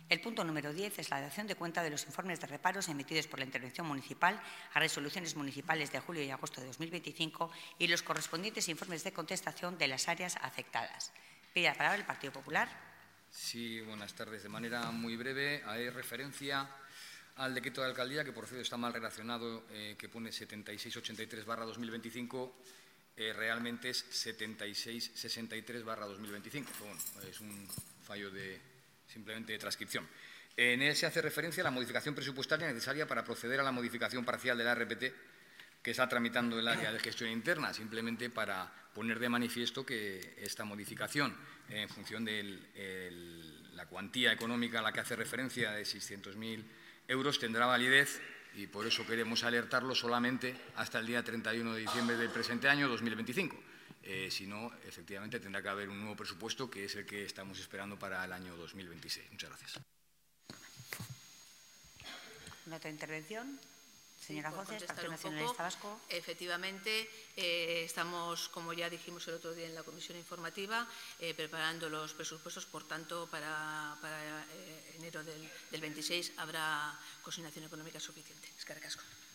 El punto número 10 es la dación de cuenta de los informes de reparos emitidos por la intervención municipal a resoluciones municipales de julio y agosto de 2025 y los correspondientes informes de contestación de las áreas afectadas. Pide la palabra el Partido Popular. Sí, buenas tardes. De manera muy breve, hay referencia al decreto de alcaldía, que por cierto está mal relacionado, que pone 7683/2025, realmente es 7663/2025. Bueno, es un fallo simplemente de transcripción. En él se hace referencia a la modificación presupuestaria necesaria para proceder a la modificación parcial de la RPT que está tramitando el área de gestión interna, simplemente para poner de manifiesto que esta modificación, en función de la cuantía económica a la que hace referencia de 600.000 euros, tendrá validez y por eso queremos alertarlo solamente hasta el día 31 de diciembre del presente año 2025. Si no, efectivamente, tendrá que haber un nuevo presupuesto, que es el que estamos esperando para el año 2026. Muchas gracias. ¿Una otra intervención? Señora José, Partido un Nacionalista poco, Vasco. Efectivamente, estamos, como ya dijimos el otro día en la comisión informativa, preparando los presupuestos. Por tanto, para enero del 26 habrá consignación económica suficiente. Eskerrik asko.